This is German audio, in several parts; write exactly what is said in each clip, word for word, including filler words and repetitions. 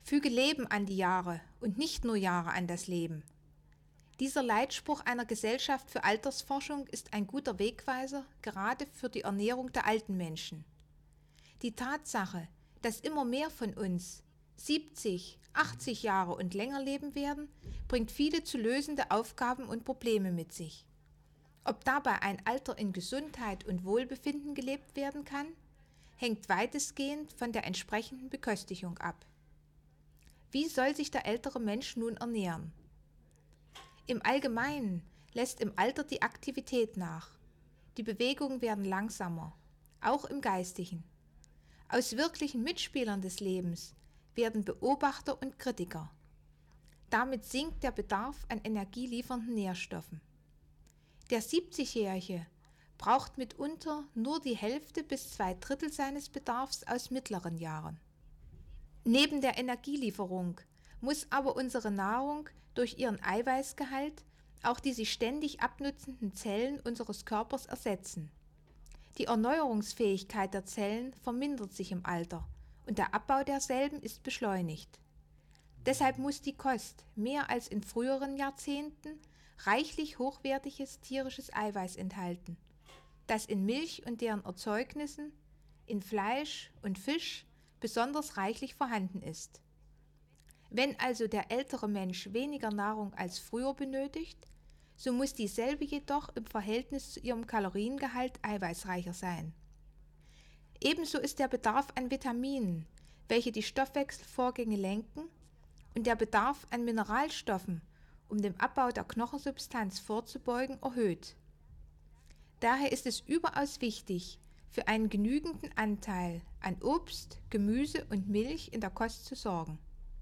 Füge Leben an die Jahre und nicht nur Jahre an das Leben. Dieser Leitspruch einer Gesellschaft für Altersforschung ist ein guter Wegweiser, gerade für die Ernährung der alten Menschen. Die Tatsache, dass immer mehr von uns siebzig, achtzig Jahre und länger leben werden, bringt viele zu lösende Aufgaben und Probleme mit sich. Ob dabei ein Alter in Gesundheit und Wohlbefinden gelebt werden kann, hängt weitestgehend von der entsprechenden Beköstigung ab. Wie soll sich der ältere Mensch nun ernähren? Im Allgemeinen lässt im Alter die Aktivität nach. Die Bewegungen werden langsamer, auch im Geistigen. Aus wirklichen Mitspielern des Lebens werden Beobachter und Kritiker. Damit sinkt der Bedarf an energieliefernden Nährstoffen. Der siebzigjährige braucht mitunter nur die Hälfte bis zwei Drittel seines Bedarfs aus mittleren Jahren. Neben der Energielieferung muss aber unsere Nahrung durch ihren Eiweißgehalt auch die sich ständig abnutzenden Zellen unseres Körpers ersetzen. Die Erneuerungsfähigkeit der Zellen vermindert sich im Alter und der Abbau derselben ist beschleunigt. Deshalb muss die Kost mehr als in früheren Jahrzehnten reichlich hochwertiges tierisches Eiweiß enthalten, das in Milch und deren Erzeugnissen, in Fleisch und Fisch besonders reichlich vorhanden ist. Wenn also der ältere Mensch weniger Nahrung als früher benötigt, so muss dieselbe jedoch im Verhältnis zu ihrem Kaloriengehalt eiweißreicher sein. Ebenso ist der Bedarf an Vitaminen, welche die Stoffwechselvorgänge lenken, und der Bedarf an Mineralstoffen, um dem Abbau der Knochensubstanz vorzubeugen, erhöht. Daher ist es überaus wichtig, für einen genügenden Anteil an Obst, Gemüse und Milch in der Kost zu sorgen.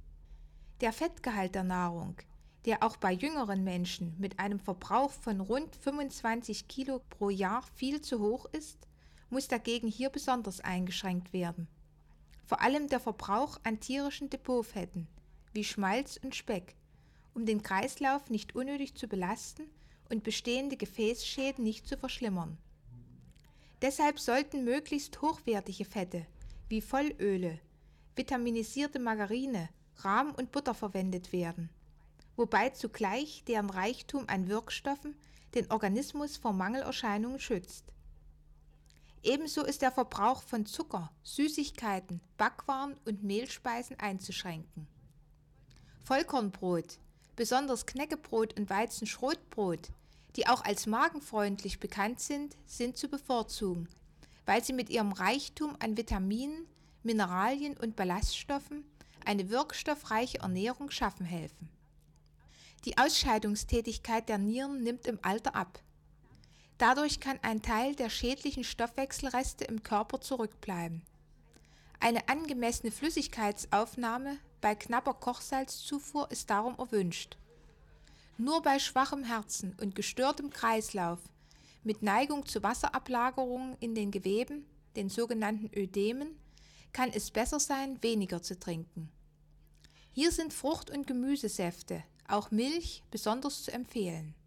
Der Fettgehalt der Nahrung, der auch bei jüngeren Menschen mit einem Verbrauch von rund fünfundzwanzig Kilo pro Jahr viel zu hoch ist, muss dagegen hier besonders eingeschränkt werden. Vor allem der Verbrauch an tierischen Depotfetten, wie Schmalz und Speck, um den Kreislauf nicht unnötig zu belasten und bestehende Gefäßschäden nicht zu verschlimmern. Deshalb sollten möglichst hochwertige Fette wie Vollöle, vitaminisierte Margarine, Rahm und Butter verwendet werden, wobei zugleich deren Reichtum an Wirkstoffen den Organismus vor Mangelerscheinungen schützt. Ebenso ist der Verbrauch von Zucker, Süßigkeiten, Backwaren und Mehlspeisen einzuschränken. Vollkornbrot, besonders Knäckebrot und Weizenschrotbrot, die auch als magenfreundlich bekannt sind, sind zu bevorzugen, weil sie mit ihrem Reichtum an Vitaminen, Mineralien und Ballaststoffen eine wirkstoffreiche Ernährung schaffen helfen. Die Ausscheidungstätigkeit der Nieren nimmt im Alter ab. Dadurch kann ein Teil der schädlichen Stoffwechselreste im Körper zurückbleiben. Eine angemessene Flüssigkeitsaufnahme bei knapper Kochsalzzufuhr ist darum erwünscht. Nur bei schwachem Herzen und gestörtem Kreislauf mit Neigung zu Wasserablagerungen in den Geweben, den sogenannten Ödemen, kann es besser sein, weniger zu trinken. Hier sind Frucht- und Gemüsesäfte, auch Milch, besonders zu empfehlen.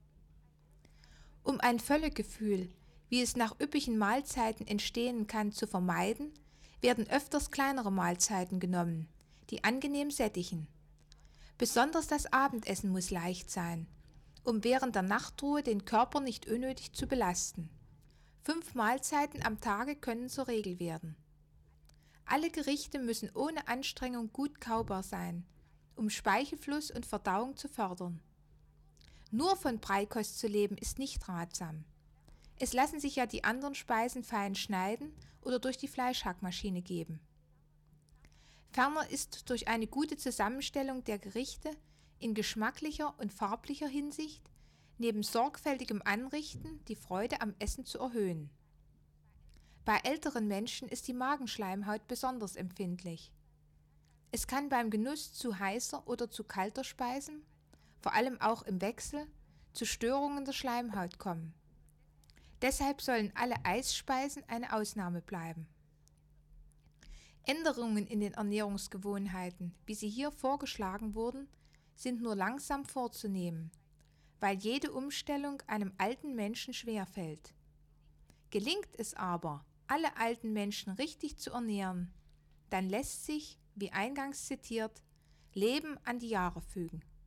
Um ein Völlegefühl, wie es nach üppigen Mahlzeiten entstehen kann, zu vermeiden, werden öfters kleinere Mahlzeiten genommen, die angenehm sättigen. Besonders das Abendessen muss leicht sein, um während der Nachtruhe den Körper nicht unnötig zu belasten. Fünf Mahlzeiten am Tage können zur Regel werden. Alle Gerichte müssen ohne Anstrengung gut kaubar sein, um Speichelfluss und Verdauung zu fördern. Nur von Beikost zu leben ist nicht ratsam. Es lassen sich ja die anderen Speisen fein schneiden oder durch die Fleischhackmaschine geben. Ferner ist durch eine gute Zusammenstellung der Gerichte in geschmacklicher und farblicher Hinsicht neben sorgfältigem Anrichten die Freude am Essen zu erhöhen. Bei älteren Menschen ist die Magenschleimhaut besonders empfindlich. Es kann beim Genuss zu heißer oder zu kalter Speisen, vor allem auch im Wechsel, zu Störungen der Schleimhaut kommen. Deshalb sollen alle Eisspeisen eine Ausnahme bleiben. Änderungen in den Ernährungsgewohnheiten, wie sie hier vorgeschlagen wurden, sind nur langsam vorzunehmen, weil jede Umstellung einem alten Menschen schwerfällt. Gelingt es aber, alle alten Menschen richtig zu ernähren, dann lässt sich, wie eingangs zitiert, Leben an die Jahre fügen.